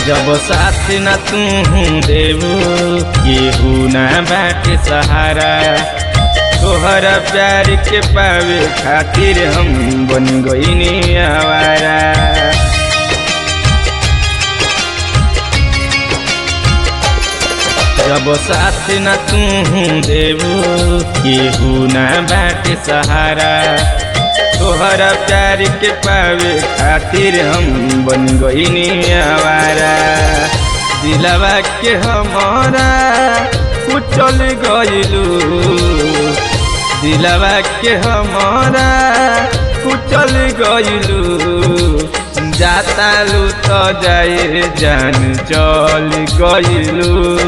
जब साथ न तू देबू केहू ना बाटे सहारा। तोहरा प्यार के पावे खातिर हम बन गईनी आवारा। जब साथ न तू देबू केहू ना बाटे सहारा। तोहरा प्यार के पावे खातिर हम बन गईनी आवारा। दिलवा के हमारा कुचल गइलू, दिलवा के हमारा कुचल गइलू। जातालू तो जाए जान चल गइलू।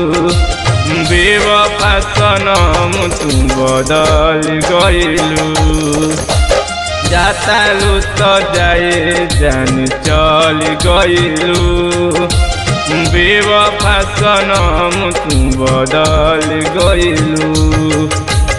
बेवफा सनम तू बदल गइलू। जातालू तो जाए जान चल गइलू। बेवफा सनम तू बदल गइलू।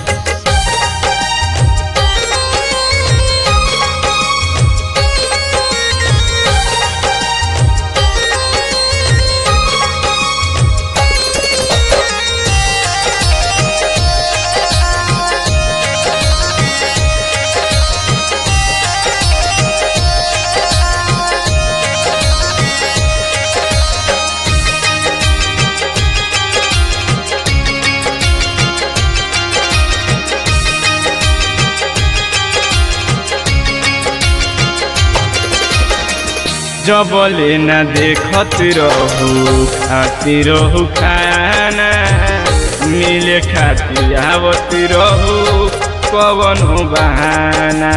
जबले न देखत रहू खातिर रहू खाना। मिले खातिर आवत रहू कवन बहाना।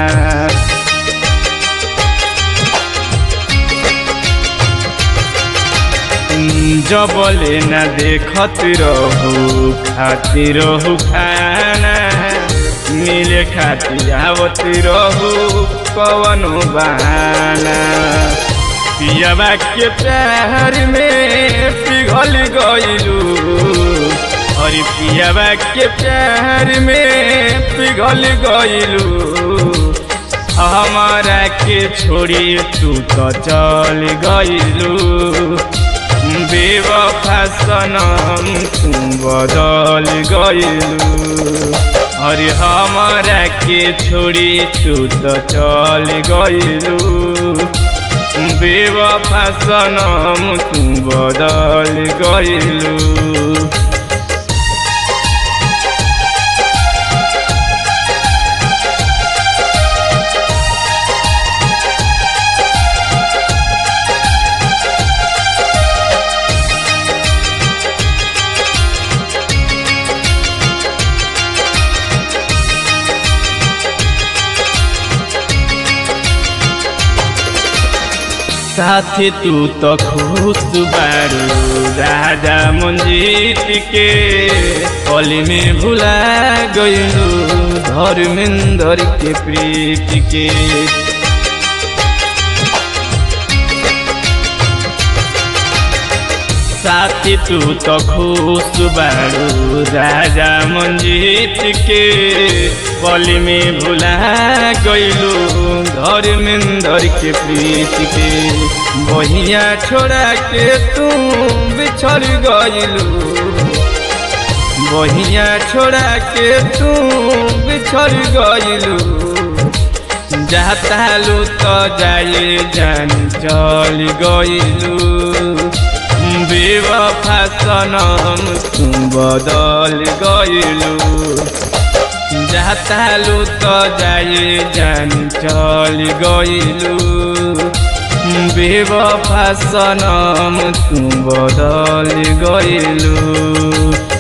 जबले न देखत रहू खातिर रहू खाना। मिले खातिर आवत रहू कवन बहाना। पियावा के प्यार में पिघल गइलू। और पियावा के प्यार में पिघल गइलू। हमारा के छोड़ी तू तो चल गइलू। बेवफा सनम तू बदल गइलू। और हमारा के छोड़ी तू तो चल गइलू। बेवफा सनम तू बदल गइलू। साथी तू तो खुश बारू राजा मंजीत के। पली में भुला गइलू धर्मेंद्र के प्रीत के। साथी तू तो खुश बारू राजा मंजीत के। पली में भुला गइलू धर्मेंद्र के प्रीत के। बहिया छोड़ा के तू बिछड़ गइलू। बहिया छोड़ा के तू बिछड़ गइलू। जातालू तो जाए जान चल गइलू। बेवफा सनम तू बदल गइलू। जातालू तो जाए जान चल गइलू। बेवफा सनम तू बदल गइलू।